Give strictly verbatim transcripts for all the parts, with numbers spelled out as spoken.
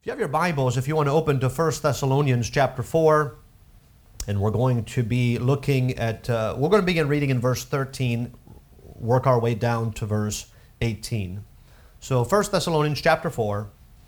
If you have your Bibles, if you want to open to First Thessalonians chapter four, and we're going to be looking at, uh, we're going to begin reading in verse thirteen, work our way down to verse eighteen. So First Thessalonians chapter four,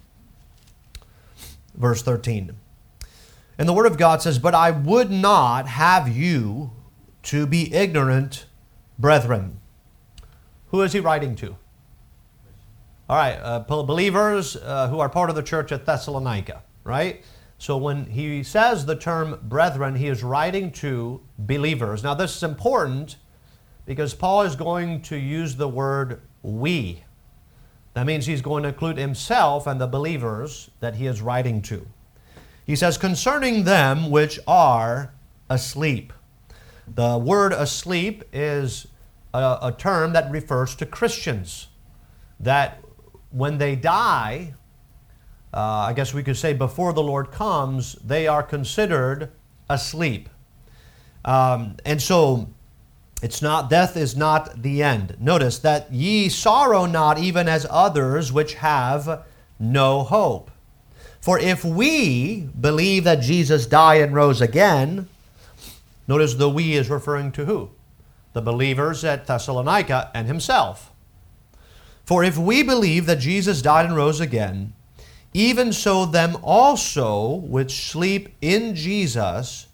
verse thirteen. And the Word of God says, "But I would not have you to be ignorant, brethren." Who is he writing to? All right, uh, believers uh, who are part of the church at Thessalonica, right? So when he says the term brethren, he is writing to believers. Now this is important because Paul is going to use the word we. That means he's going to include himself and the believers that he is writing to. He says, "Concerning them which are asleep." The word asleep is a, a term that refers to Christians, that when they die, uh, I guess we could say before the Lord comes, they are considered asleep. Um, and so it's not, death is not the end. Notice that ye sorrow not even as others which have no hope. For if we believe that Jesus died and rose again, notice the we is referring to who? The believers at Thessalonica and himself. For if we believe that Jesus died and rose again, even so them also which sleep in Jesus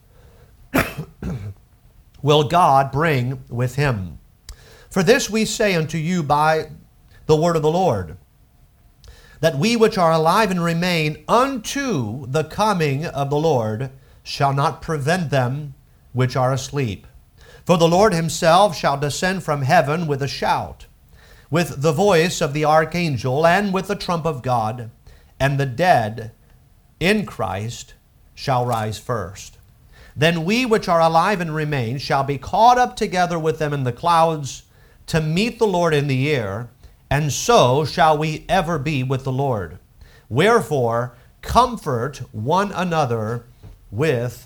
will God bring with him. For this we say unto you by the word of the Lord, that we which are alive and remain unto the coming of the Lord shall not prevent them which are asleep. For the Lord himself shall descend from heaven with a shout, with the voice of the archangel, and with the trump of God, and the dead in Christ shall rise first. Then we which are alive and remain shall be caught up together with them in the clouds to meet the Lord in the air, and so shall we ever be with the Lord. Wherefore, comfort one another with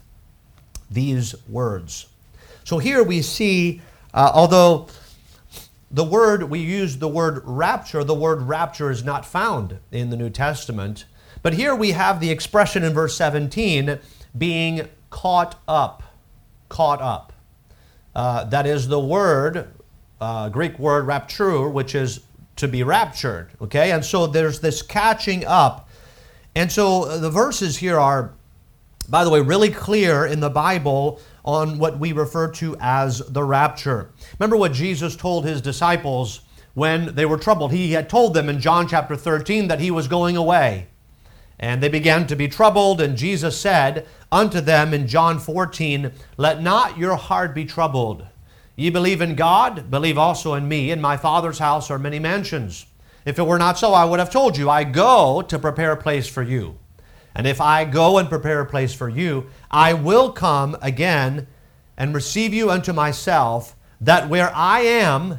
these words. So here we see, uh, although the word, we use the word rapture. The word rapture is not found in the New Testament. But here we have the expression in verse seventeen, being caught up. Caught up. Uh, that is the word, uh, Greek word rapture, which is to be raptured. Okay? And so there's this catching up. And so the verses here are, by the way, really clear in the Bible on what we refer to as the rapture. Remember what Jesus told his disciples when they were troubled. He had told them in John chapter thirteen that he was going away. And they began to be troubled, and Jesus said unto them in John fourteen, "Let not your heart be troubled. Ye believe in God, believe also in me. In my Father's house are many mansions. If it were not so, I would have told you, I go to prepare a place for you. And if I go and prepare a place for you, I will come again and receive you unto myself, that where I am,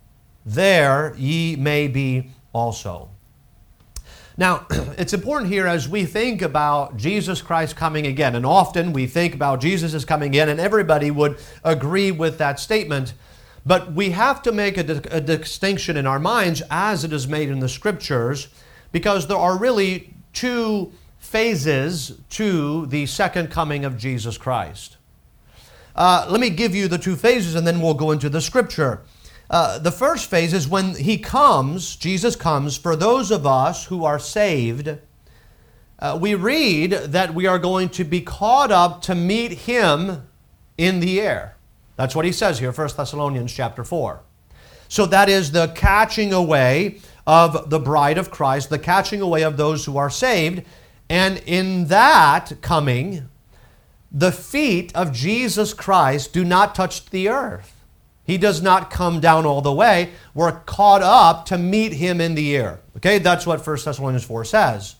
there ye may be also." Now, it's important here as we think about Jesus Christ coming again, and often we think about Jesus is coming in, and everybody would agree with that statement, but we have to make a, di- a distinction in our minds as it is made in the Scriptures, because there are really two phases to the second coming of Jesus Christ. Uh, let me give you the two phases and then we'll go into the Scripture. Uh, the first phase is when He comes, Jesus comes, for those of us who are saved. Uh, we read that we are going to be caught up to meet Him in the air. That's what he says here, First Thessalonians chapter four. So that is the catching away of the bride of Christ, the catching away of those who are saved. And in that coming, the feet of Jesus Christ do not touch the earth. He does not come down all the way. We're caught up to meet Him in the air. Okay, that's what First Thessalonians four says.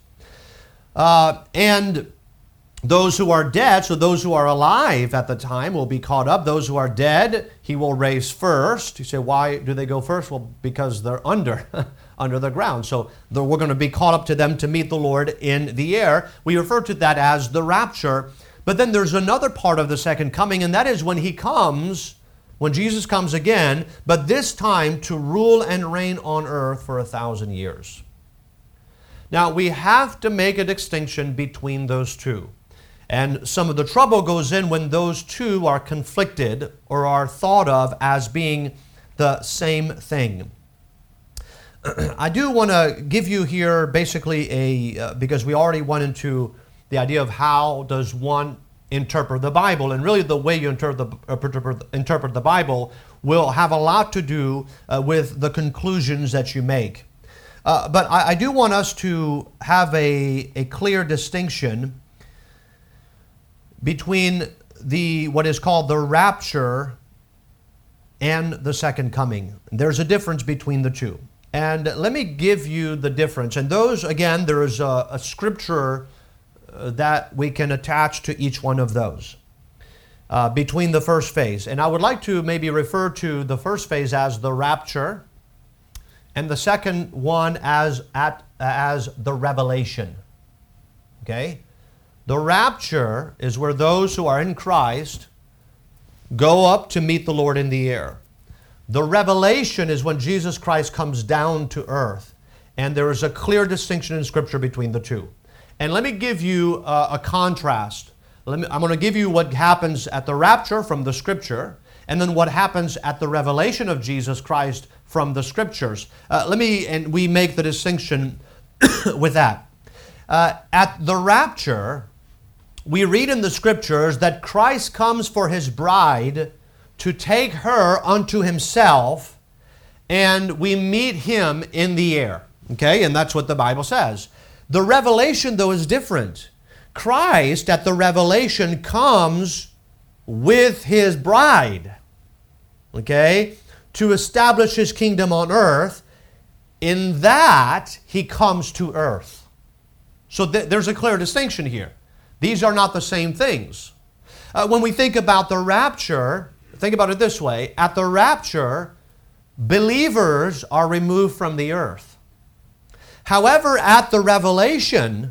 Uh, and those who are dead, so those who are alive at the time will be caught up. Those who are dead, He will raise first. You say, why do they go first? Well, because they're under. under the ground. So the, we're going to be caught up to them to meet the Lord in the air. We refer to that as the rapture. But then there's another part of the second coming, and that is when He comes, when Jesus comes again, but this time to rule and reign on earth for a thousand years. Now, we have to make a distinction between those two. And some of the trouble goes in when those two are conflicted or are thought of as being the same thing. I do want to give you here basically a, uh, because we already went into the idea of how does one interpret the Bible, and really the way you interpret the, uh, interpret the Bible will have a lot to do uh, with the conclusions that you make. Uh, but I, I do want us to have a, a clear distinction between the what is called the rapture and the second coming. There's a difference between the two. And let me give you the difference. And those, again, there is a, a scripture uh, that we can attach to each one of those uh, between the first phase. And I would like to maybe refer to the first phase as the rapture and the second one as, at, as the revelation. Okay? The rapture is where those who are in Christ go up to meet the Lord in the air. The revelation is when Jesus Christ comes down to earth. And there is a clear distinction in Scripture between the two. And let me give you a, a contrast. Let me, I'm going to give you what happens at the rapture from the Scripture, and then what happens at the revelation of Jesus Christ from the Scriptures. Uh, let me, and we make the distinction with that. Uh, at the rapture, we read in the Scriptures that Christ comes for His bride to take her unto Himself, and we meet Him in the air. Okay, and that's what the Bible says. The revelation, though, is different. Christ, at the revelation, comes with His bride, okay, to establish His kingdom on earth. In that, He comes to earth. So th- there's a clear distinction here. These are not the same things. Uh, when we think about the rapture, think about it this way. At the rapture, believers are removed from the earth. However, at the revelation,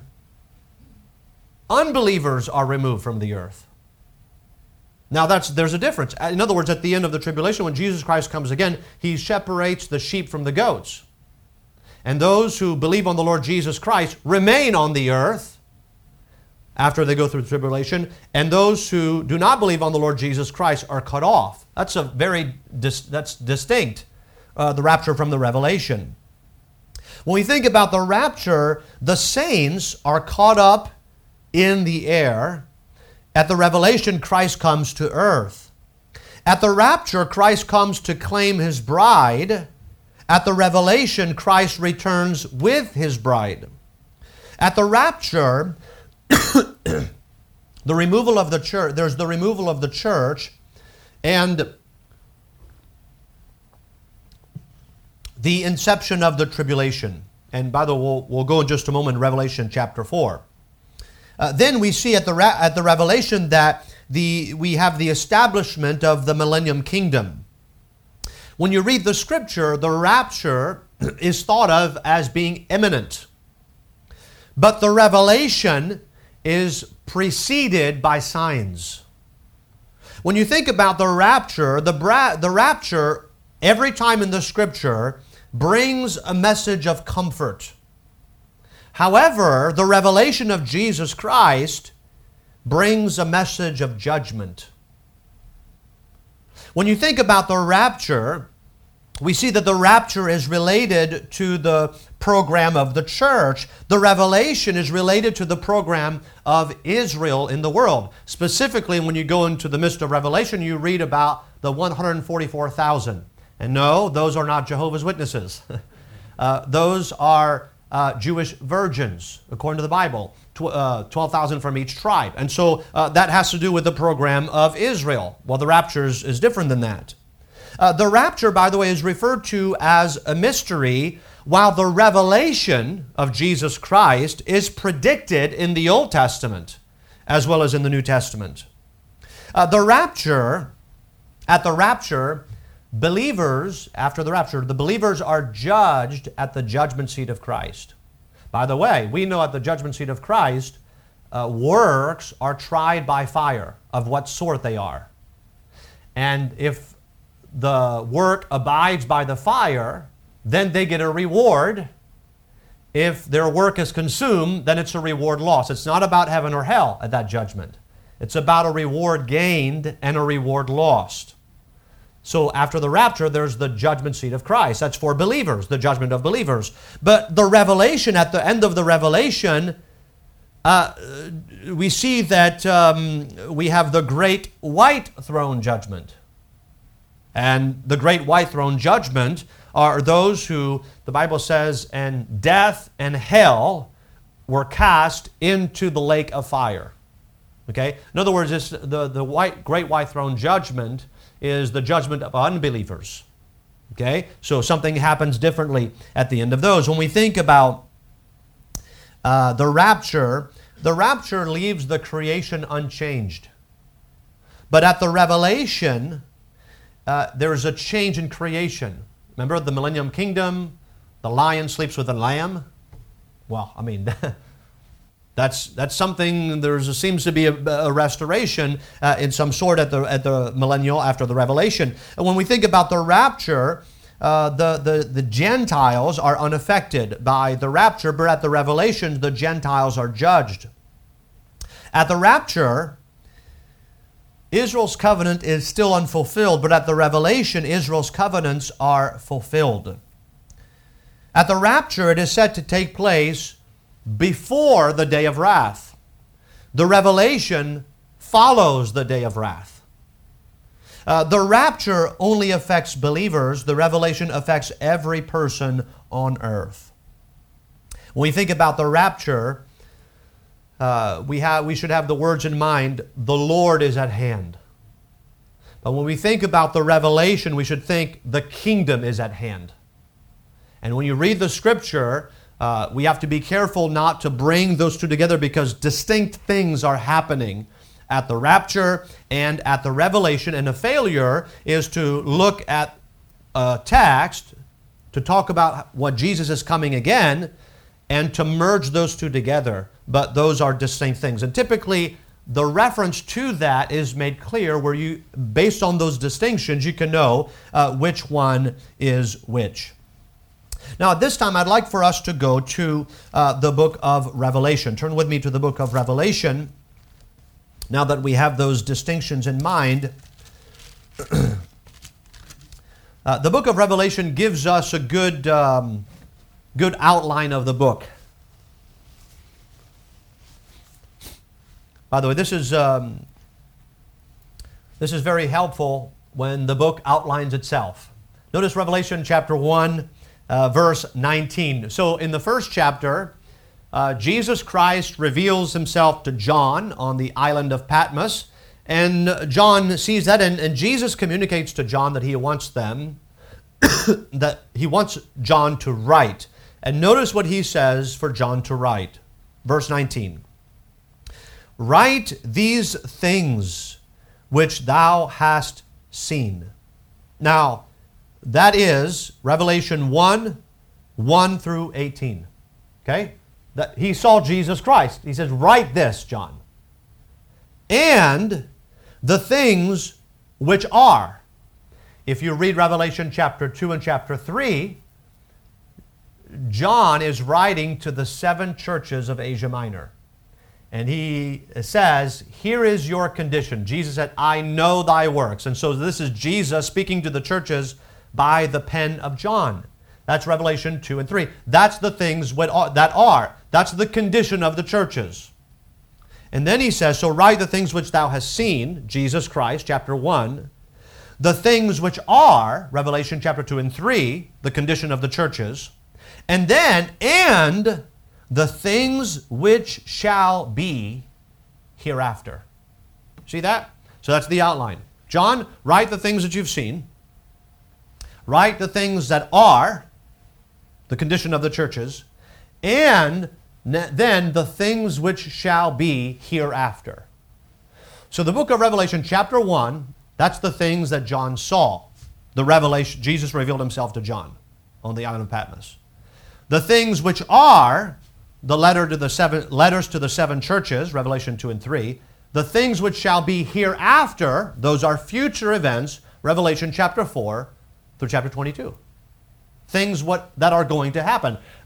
unbelievers are removed from the earth. Now, that's there's a difference. In other words, at the end of the tribulation, when Jesus Christ comes again, He separates the sheep from the goats. And those who believe on the Lord Jesus Christ remain on the earth after they go through the tribulation, and those who do not believe on the Lord Jesus Christ are cut off. That's a very dis- that's distinct, uh, the rapture from the revelation. When we think about the rapture, the saints are caught up in the air. At the revelation, Christ comes to earth. At the rapture, Christ comes to claim His bride. At the revelation, Christ returns with His bride. At the rapture, the removal of the church, there's the removal of the church and the inception of the tribulation. And by the way, we'll, we'll go in just a moment in Revelation chapter four. Uh, then we see at the ra- at the revelation that the we have the establishment of the millennium kingdom. When you read the Scripture, the rapture is thought of as being imminent. But the revelation is preceded by signs. When you think about the rapture, the, bra- the rapture, every time in the Scripture, brings a message of comfort. However, the revelation of Jesus Christ brings a message of judgment. When you think about the rapture, we see that the rapture is related to the program of the church. The revelation is related to the program of Israel in the world. Specifically, when you go into the midst of Revelation, you read about the one hundred forty-four thousand. And no, those are not Jehovah's Witnesses. uh, those are uh, Jewish virgins, according to the Bible. Tw- uh, twelve thousand from each tribe. And so uh, that has to do with the program of Israel. Well, the rapture is, is different than that. Uh, the rapture, by the way, is referred to as a mystery, while the revelation of Jesus Christ is predicted in the Old Testament as well as in the New Testament. Uh, the rapture, at the rapture, believers, after the rapture, the believers are judged at the judgment seat of Christ. By the way, we know at the judgment seat of Christ, uh, works are tried by fire, of what sort they are. And if the work abides by the fire, then they get a reward. if their work is consumed, then it's a reward lost. It's not about heaven or hell at that judgment. It's about a reward gained and a reward lost. So after the rapture, there's the judgment seat of Christ. That's for believers, the judgment of believers. But the revelation, at the end of the revelation, uh, we see that um, we have the great white throne judgment. And the great white throne judgment are those who, the Bible says, and death and hell were cast into the lake of fire. Okay? In other words, this, the, the white, great white throne judgment is the judgment of unbelievers. Okay? So something happens differently at the end of those. When we think about uh, the rapture, the rapture leaves the creation unchanged. But at the revelation, uh, there is a change in creation. Remember the millennium kingdom, the lion sleeps with the lamb? Well, I mean, That's that's something. There seems to be a, a restoration uh, in some sort at the at the millennial after the revelation. And when we think about the rapture, uh, the, the the Gentiles are unaffected by the rapture, but at the revelation, the Gentiles are judged. At the rapture, Israel's covenant is still unfulfilled, but at the revelation, Israel's covenants are fulfilled. At the rapture, it is said to take place before the day of wrath. The revelation follows the day of wrath. Uh, the rapture only affects believers. The revelation affects every person on earth. When we think about the rapture, uh, we have we should have the words in mind, the Lord is at hand. But when we think about the revelation, we should think the kingdom is at hand. And when you read the scripture, Uh, we have to be careful not to bring those two together because distinct things are happening at the rapture and at the revelation. And a failure is to look at a text to talk about what Jesus is coming again and to merge those two together. But those are distinct things. And typically, the reference to that is made clear where you, based on those distinctions, you can know uh, which one is which. Now, at this time, I'd like for us to go to uh, the book of Revelation. Turn with me to the book of Revelation. Now that we have those distinctions in mind, uh, the book of Revelation gives us a good, um, good outline of the book. By the way, this is um, this is very helpful when the book outlines itself. Notice Revelation chapter one. Uh, verse nineteen. So in the first chapter, uh, Jesus Christ reveals himself to John on the island of Patmos. And John sees that, and, and Jesus communicates to John that he wants them, that he wants John to write. And notice what he says for John to write. Verse nineteen. Write these things which thou hast seen. Now, that is Revelation one, one through eighteen. Okay? That he saw Jesus Christ. He says, write this, John. And the things which are. If you read Revelation chapter two and chapter three, John is writing to the seven churches of Asia Minor. And he says, here is your condition. Jesus said, I know thy works. And so this is Jesus speaking to the churches by the pen of John. That's Revelation two and three. That's the things that are. That's the condition of the churches. And then he says, so write the things which thou hast seen, Jesus Christ, chapter one. The things which are, Revelation chapter two and three, the condition of the churches. And then, and the things which shall be hereafter. See that? So that's the outline. John, write the things that you've seen. Write the things that are, the condition of the churches, and then the things which shall be hereafter. So the book of Revelation, chapter one, that's the things that John saw. The revelation, Jesus revealed himself to John on the island of Patmos. The things which are, the letter to the seven letters to the seven churches, Revelation two and three. The things which shall be hereafter, those are future events, Revelation chapter four through chapter twenty-two. Things what that are going to happen.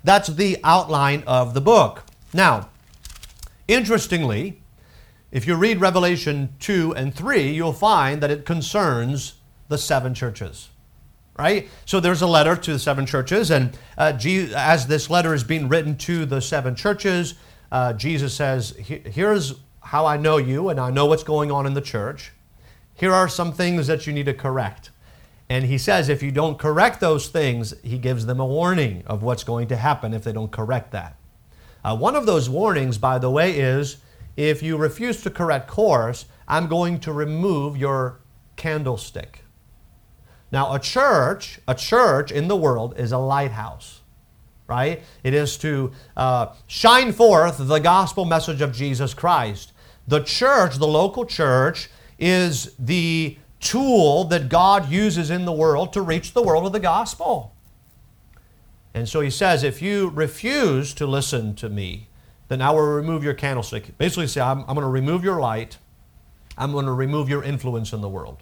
that's the outline of the book. Now, interestingly, if you read Revelation two and three, you'll find that it concerns the seven churches, right? So there's a letter to the seven churches, and uh, as this letter is being written to the seven churches, uh, Jesus says, here's how I know you, and I know what's going on in the church. Here are some things that you need to correct. And he says if you don't correct those things, he gives them a warning of what's going to happen if they don't correct that. Uh, one of those warnings, by the way, is if you refuse to correct course, I'm going to remove your candlestick. Now, a church, a church in the world is a lighthouse, right? It is to uh, shine forth the gospel message of Jesus Christ. The church, the local church, is the tool that God uses in the world to reach the world with the gospel. And so he says, if you refuse to listen to me, then I will remove your candlestick. Basically say, I'm, I'm going to remove your light. I'm going to remove your influence in the world.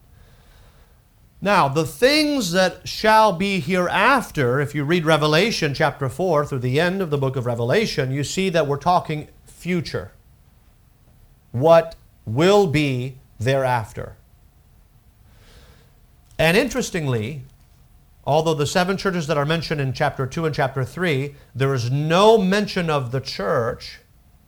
Now, the things that shall be hereafter, if you read Revelation chapter four through the end of the book of Revelation, you see that we're talking future. What will be thereafter. And interestingly, although the seven churches that are mentioned in chapter two and chapter three, there is no mention of the church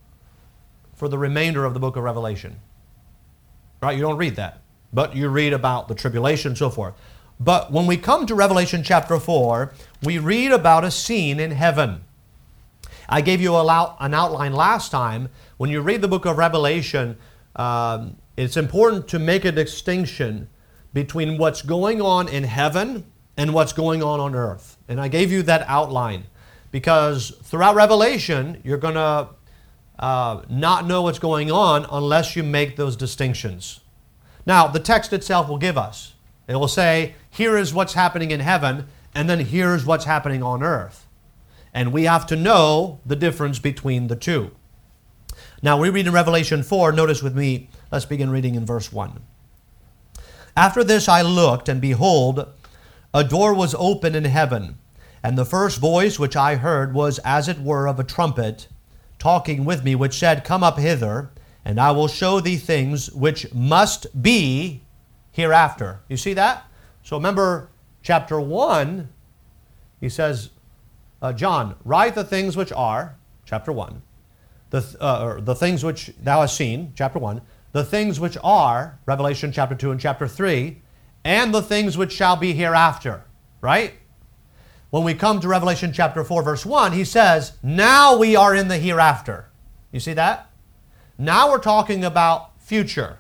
for the remainder of the book of Revelation. Right? You don't read that. But you read about the tribulation and so forth. But when we come to Revelation chapter four, we read about a scene in heaven. I gave you an outline last time. When you read the book of Revelation, um, it's important to make a distinction between what's going on in heaven and what's going on on earth. And I gave you that outline because throughout Revelation, you're going to uh, not know what's going on unless you make those distinctions. Now, the text itself will give us. It will say, here is what's happening in heaven, and then here's what's happening on earth. And we have to know the difference between the two. Now, we read in Revelation four, notice with me, let's begin reading in verse one. After this I looked, and behold, a door was open in heaven, and the first voice which I heard was as it were of a trumpet, talking with me, which said, Come up hither, and I will show thee things which must be hereafter. You see that? So remember, chapter one, he says, uh, John, write the things which are, chapter one, the, uh, or the things which thou hast seen, chapter one, the things which are, Revelation chapter two and chapter three, and the things which shall be hereafter, right? When we come to Revelation chapter four, verse one, he says, now we are in the hereafter. You see that? Now we're talking about future.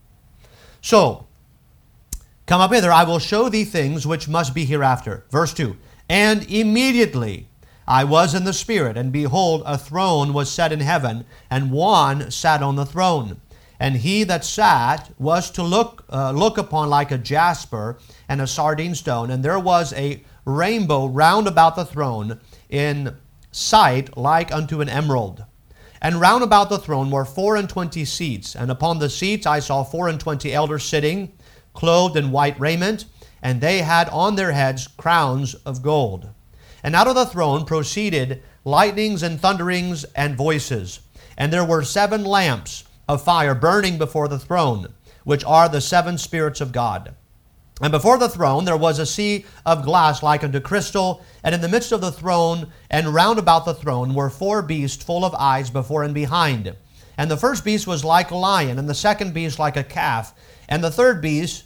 So, come up hither, I will show thee things which must be hereafter. Verse two, and immediately I was in the Spirit, and behold, a throne was set in heaven, and one sat on the throne. And he that sat was to look uh, look upon like a jasper and a sardine stone, and there was a rainbow round about the throne in sight like unto an emerald. And round about the throne were four and twenty seats, and upon the seats I saw four and twenty elders sitting, clothed in white raiment, and they had on their heads crowns of gold. And out of the throne proceeded lightnings and thunderings and voices. And there were seven lamps of fire burning before the throne, which are the seven spirits of God. And before the throne there was a sea of glass like unto crystal, and in the midst of the throne and round about the throne were four beasts full of eyes before and behind. And the first beast was like a lion, and the second beast like a calf, and the third beast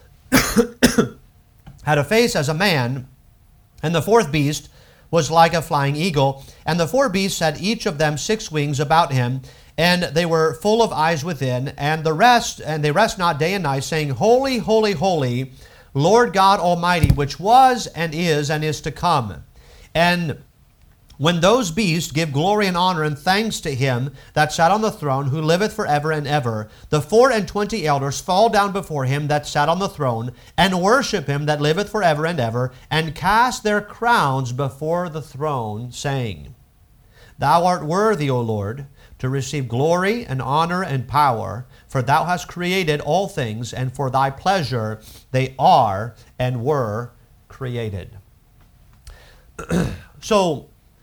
had a face as a man, and the fourth beast was like a flying eagle. And the four beasts had each of them six wings about him, and they were full of eyes within, and the rest, and they rest not day and night, saying, Holy, holy, holy, Lord God Almighty, which was and is and is to come. And when those beasts give glory and honor and thanks to him that sat on the throne, who liveth forever and ever, the four and twenty elders fall down before him that sat on the throne, and worship him that liveth forever and ever, and cast their crowns before the throne, saying, Thou art worthy, O Lord, to receive glory and honor and power, for thou hast created all things, and for thy pleasure they are and were created. So,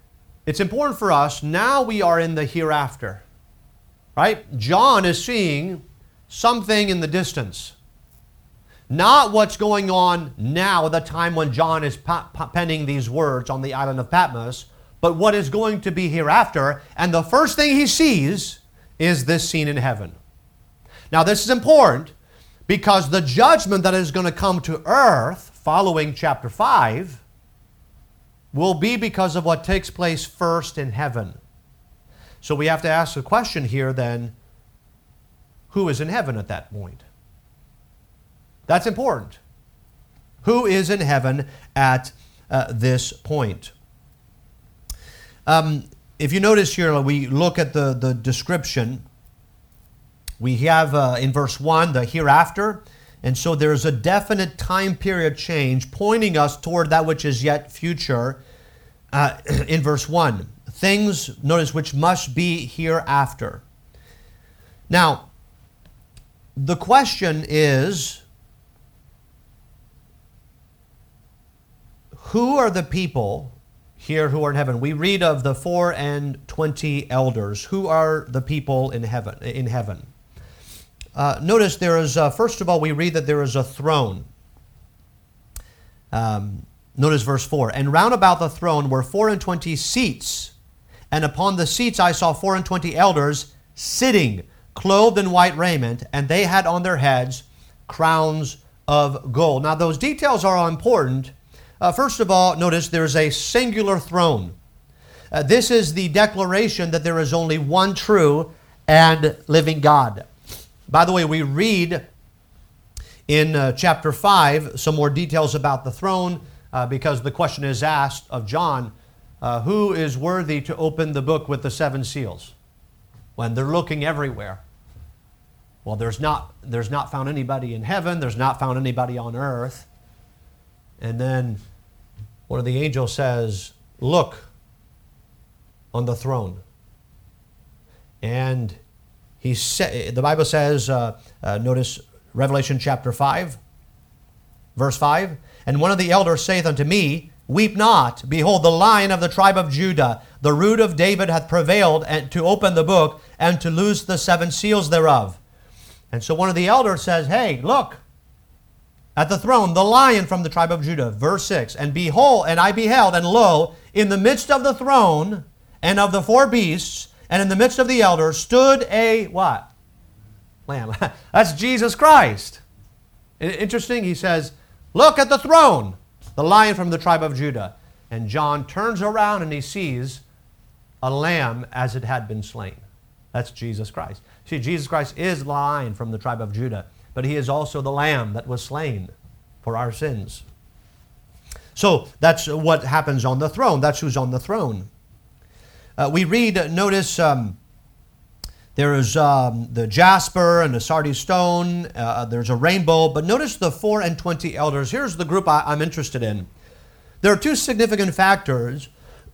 it's important for us, now we are in the hereafter. Right? John is seeing something in the distance. Not what's going on now at the time when John is penning these words on the island of Patmos, but what is going to be hereafter. And the first thing he sees is this scene in heaven. Now this is important because the judgment that is going to come to earth following chapter five will be because of what takes place first in heaven. So we have to ask the question here then, who is in heaven at that point? That's important. Who is in heaven at uh, this point? Um, if you notice here, we look at the, the description. We have uh, in verse one, the hereafter. And so there's a definite time period change pointing us toward that which is yet future uh, in verse one. Things, notice, which must be hereafter. Now, the question is, who are the people here who are in heaven? We read of the four and twenty elders. Who are the people in heaven? In heaven. Uh, notice there is, uh, first of all, we read that there is a throne. Um, notice verse four. And round about the throne were four and twenty seats. And upon the seats I saw four and twenty elders sitting, clothed in white raiment, and they had on their heads crowns of gold. Now those details are all important. Uh, first of all, notice there's a singular throne. Uh, this is the declaration that there is only one true and living God. By the way, we read in uh, chapter five some more details about the throne uh, because the question is asked of John, uh, who is worthy to open the book with the seven seals? When they're looking everywhere. Well, there's not, there's not found anybody in heaven. There's not found anybody on earth. And then one of the angels says, look on the throne. And he sa- the Bible says, uh, uh, notice Revelation chapter five, verse five. And one of the elders saith unto me, weep not. Behold, the Lion of the tribe of Judah, the root of David, hath prevailed and to open the book and to loose the seven seals thereof. And so one of the elders says, hey, look, at the throne, the Lion from the tribe of Judah. Verse six, and behold, and I beheld, and lo, in the midst of the throne and of the four beasts, and in the midst of the elders, stood a, what? Lamb. That's Jesus Christ. Interesting, he says, look at the throne, the Lion from the tribe of Judah. And John turns around and he sees a lamb as it had been slain. That's Jesus Christ. See, Jesus Christ is the Lion from the tribe of Judah, but he is also the lamb that was slain for our sins. So that's what happens on the throne. That's who's on the throne. Uh, we read, notice um, there is um, the jasper and the sardius stone. Uh, there's a rainbow. But notice the four and twenty elders. Here's the group I, I'm interested in. There are two significant factors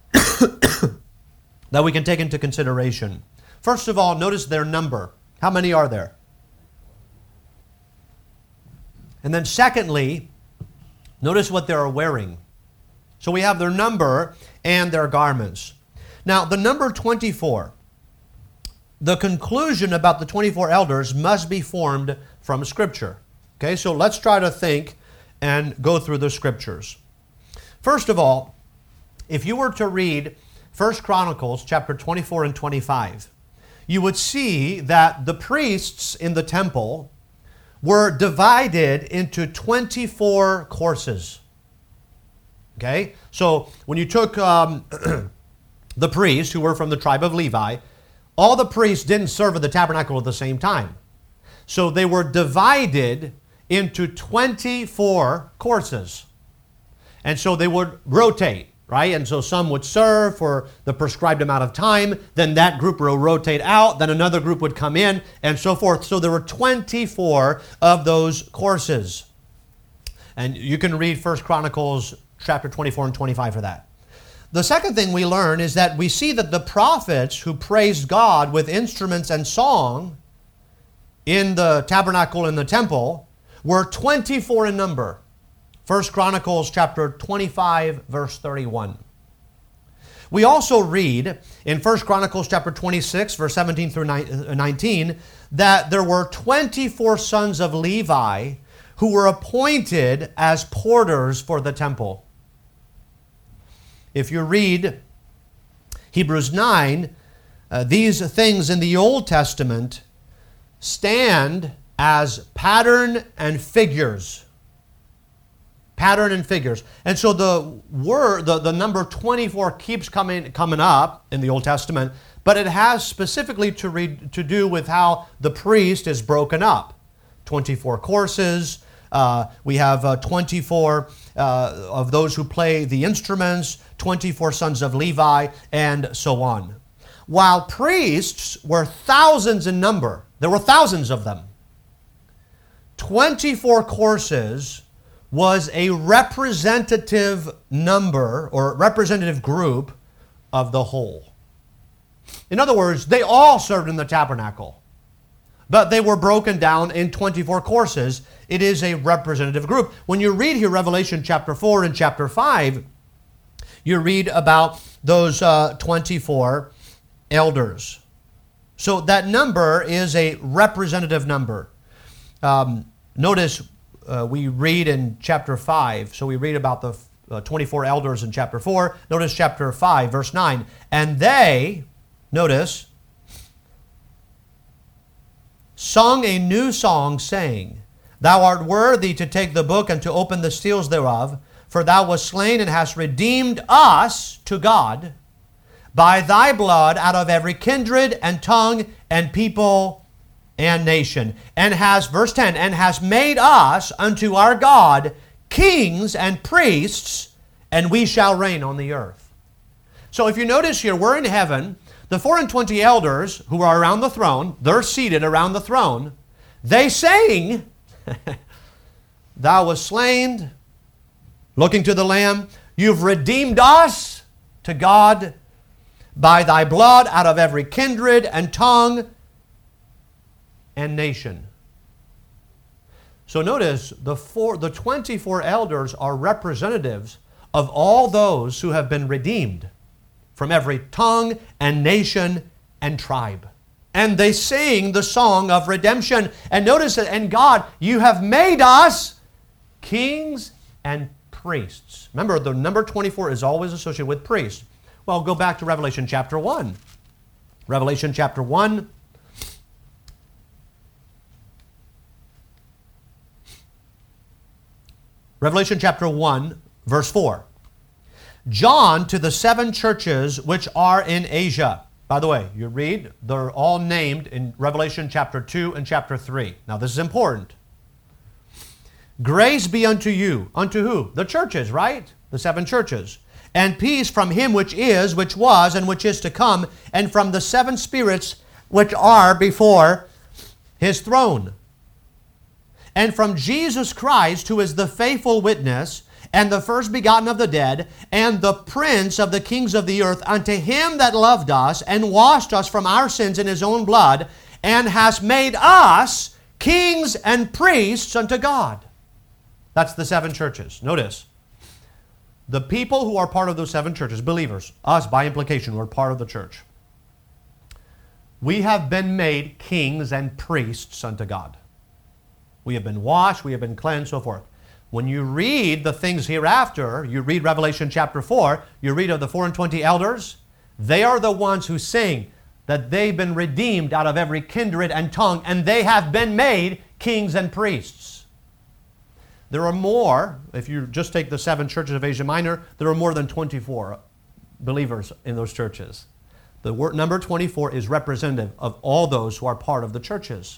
that we can take into consideration. First of all, notice their number. How many are there? And then secondly, notice what they're wearing. So we have their number and their garments. Now, the number twenty-four, the conclusion about the twenty-four elders must be formed from Scripture. Okay, so let's try to think and go through the Scriptures. First of all, if you were to read First Chronicles chapter twenty-four and twenty-five, you would see that the priests in the temple were divided into twenty-four courses. Okay, so when you took um, the priests who were from the tribe of Levi, all the priests didn't serve at the tabernacle at the same time. So they were divided into twenty-four courses. And so they would rotate, right? And so some would serve for the prescribed amount of time, then that group will rotate out, then another group would come in, and so forth. So there were twenty-four of those courses. And you can read First Chronicles chapter twenty-four and twenty-five for that. The second thing we learn is that we see that the prophets who praised God with instruments and song in the tabernacle in the temple were twenty-four in number. First Chronicles chapter twenty-five, verse thirty-one. We also read in First Chronicles chapter twenty-six, verse seventeen through nineteen, that there were twenty-four sons of Levi who were appointed as porters for the temple. If you read Hebrews nine, uh, these things in the Old Testament stand as pattern and figures. Pattern and figures. And so the word, the, the number twenty-four keeps coming coming up in the Old Testament, but it has specifically to read, to do with how the priest is broken up. twenty-four courses. Uh, we have uh, twenty-four uh, of those who play the instruments, twenty-four sons of Levi, and so on. While priests were thousands in number, there were thousands of them. twenty-four courses was a representative number or representative group of the whole. In other words, they all served in the tabernacle, but they were broken down in twenty-four courses. It is a representative group. When you read here Revelation chapter four and chapter five, you read about those uh, twenty-four elders. So that number is a representative number. Um, notice uh, we read in chapter five, so we read about the uh, twenty-four elders in chapter four. Notice chapter five, verse nine. And they, notice, sung a new song, saying, Thou art worthy to take the book and to open the seals thereof, for thou wast slain and hast redeemed us to God by thy blood out of every kindred and tongue and people and nation. And has, verse ten, and has made us unto our God kings and priests, and we shall reign on the earth. So if you notice here, we're in heaven. The four and twenty elders who are around the throne, they're seated around the throne. They sing, Thou wast slain, looking to the Lamb. You've redeemed us to God by thy blood out of every kindred and tongue and nation. So notice the four, the twenty-four elders are representatives of all those who have been redeemed from every tongue and nation and tribe. And they sing the song of redemption. And notice that, and God, you have made us kings and priests. Remember, the number twenty-four is always associated with priests. Well, go back to Revelation chapter one. Revelation chapter one. Revelation chapter one, verse four. John to the seven churches which are in Asia. By the way, you read, they're all named in Revelation chapter two and chapter three. Now, this is important. Grace be unto you. Unto who? The churches, right? The seven churches. And peace from him which is, which was, and which is to come, and from the seven spirits which are before his throne. And from Jesus Christ, who is the faithful witness, and the first begotten of the dead, and the prince of the kings of the earth, unto him that loved us, and washed us from our sins in his own blood, and has made us kings and priests unto God. That's the seven churches. Notice, the people who are part of those seven churches, believers, us by implication, we're part of the church. We have been made kings and priests unto God. We have been washed, we have been cleansed, so forth. When you read the things hereafter, you read Revelation chapter four, you read of the four and twenty elders, they are the ones who sing that they've been redeemed out of every kindred and tongue, and they have been made kings and priests. There are more, if you just take the seven churches of Asia Minor, there are more than twenty-four believers in those churches. The word number twenty-four is representative of all those who are part of the churches.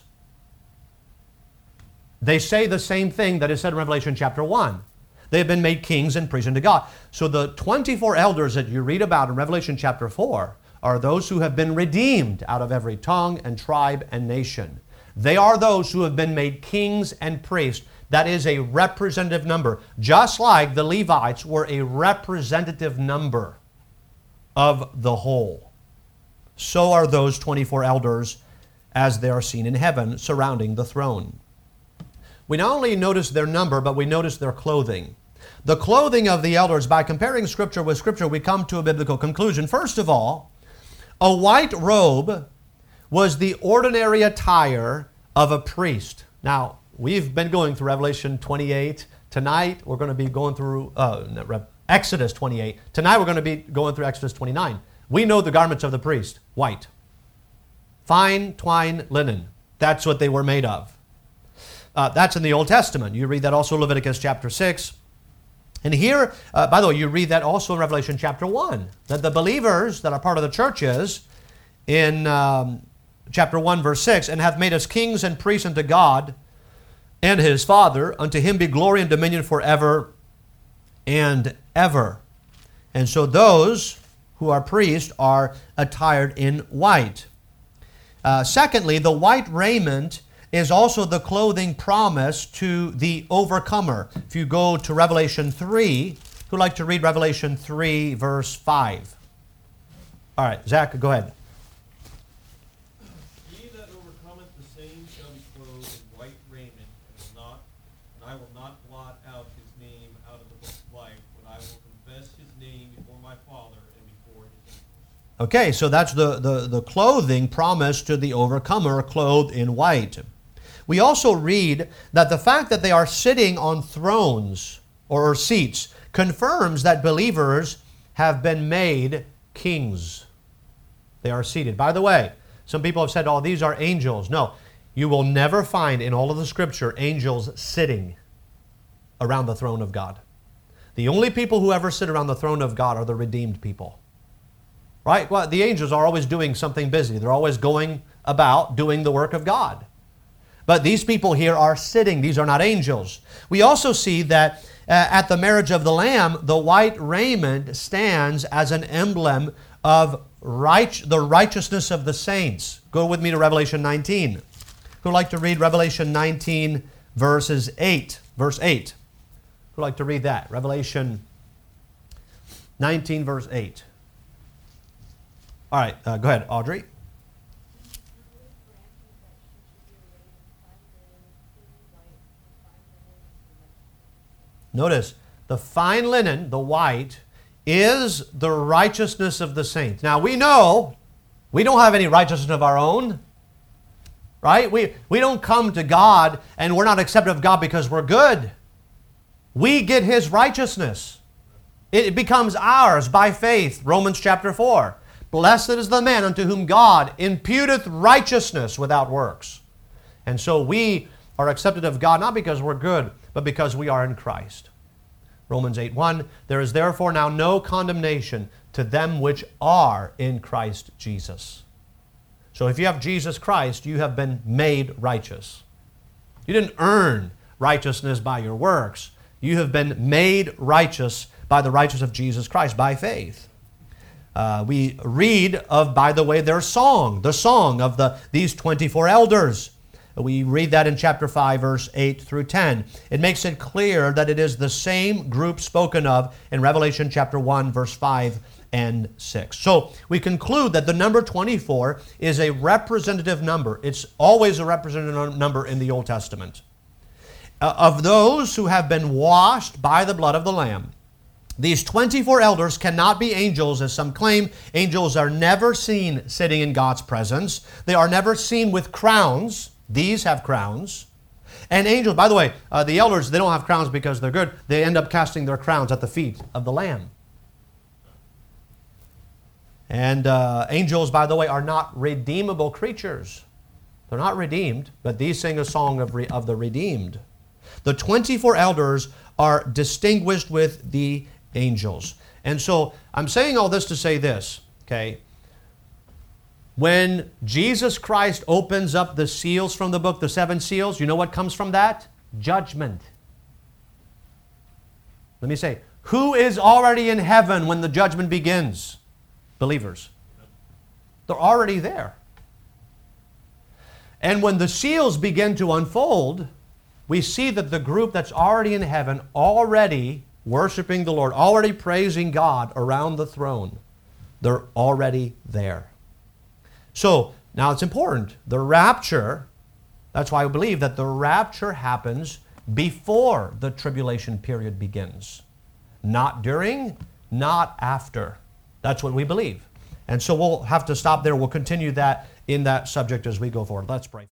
They say the same thing that is said in Revelation chapter one. They have been made kings and priests unto God. So the twenty-four elders that you read about in Revelation chapter four are those who have been redeemed out of every tongue and tribe and nation. They are those who have been made kings and priests. That is a representative number. Just like the Levites were a representative number of the whole, so are those twenty-four elders as they are seen in heaven surrounding the throne. We not only notice their number, but we notice their clothing. The clothing of the elders, by comparing Scripture with Scripture, we come to a biblical conclusion. First of all, a white robe was the ordinary attire of a priest. Now, we've been going through Revelation twenty-eight. Tonight, we're going to be going through uh, Exodus twenty-eight. Tonight, we're going to be going through Exodus twenty-nine. We know the garments of the priest, white. Fine twine linen. That's what they were made of. Uh, that's in the Old Testament. You read that also in Leviticus chapter six. And here, uh, by the way, you read that also in Revelation chapter one, that the believers that are part of the churches in um, chapter one, verse six, and hath made us kings and priests unto God and his Father. Unto him be glory and dominion forever and ever. And so those who are priests are attired in white. Uh, secondly, the white raiment is also the clothing promised to the overcomer. If you go to Revelation three, who'd like to read Revelation three, verse five? All right, Zach, go ahead. He that overcometh, the same shall be clothed in white raiment, and, will not, and I will not blot out his name out of the book of life, but I will confess his name before my Father and before his angels. Okay, so that's the, the, the clothing promised to the overcomer, clothed in white. We also read that the fact that they are sitting on thrones or seats confirms that believers have been made kings. They are seated. By the way, some people have said, oh, these are angels. No, you will never find in all of the Scripture angels sitting around the throne of God. The only people who ever sit around the throne of God are the redeemed people. Right? Well, the angels are always doing something busy. They're always going about doing the work of God. But these people here are sitting. These are not angels. We also see that uh, at the marriage of the Lamb, the white raiment stands as an emblem of right, the righteousness of the saints. Go with me to Revelation nineteen. Who'd like to read Revelation nineteen, verses eight? Verse eight. Who'd like to read that? Revelation nineteen, verse eight. All right, uh, go ahead, Audrey. Notice, the fine linen, the white, is the righteousness of the saints. Now, we know we don't have any righteousness of our own, right? We, we don't come to God and we're not accepted of God because we're good. We get His righteousness. It becomes ours by faith, Romans chapter four. Blessed is the man unto whom God imputeth righteousness without works. And so we are accepted of God not because we're good, but because we are in Christ. Romans eight one, there is therefore now no condemnation to them which are in Christ Jesus. So if you have Jesus Christ, you have been made righteous. You didn't earn righteousness by your works. You have been made righteous by the righteousness of Jesus Christ, by faith. Uh, we read of, by the way, their song, the song of the these twenty-four elders. We read that in chapter five, verse eight through ten. It makes it clear that it is the same group spoken of in Revelation chapter one, verse five and six. So we conclude that the number twenty-four is a representative number. It's always a representative number in the Old Testament. Uh, of those who have been washed by the blood of the Lamb. These twenty-four elders cannot be angels, as some claim. Angels are never seen sitting in God's presence. They are never seen with crowns. These have crowns. And angels, by the way, uh, the elders, they don't have crowns because they're good. They end up casting their crowns at the feet of the Lamb. And uh, angels, by the way, are not redeemable creatures. They're not redeemed, but these sing a song of, re- of the redeemed. The twenty-four elders are distinguished with the angels. And so I'm saying all this to say this, okay? When Jesus Christ opens up the seals from the book, the seven seals, you know what comes from that? Judgment. Let me say, who is already in heaven when the judgment begins? Believers. They're already there. And when the seals begin to unfold, we see that the group that's already in heaven, already worshiping the Lord, already praising God around the throne, they're already there. So, now it's important. The rapture, that's why I believe that the rapture happens before the tribulation period begins. Not during, not after. That's what we believe. And so we'll have to stop there. We'll continue that in that subject as we go forward. Let's pray.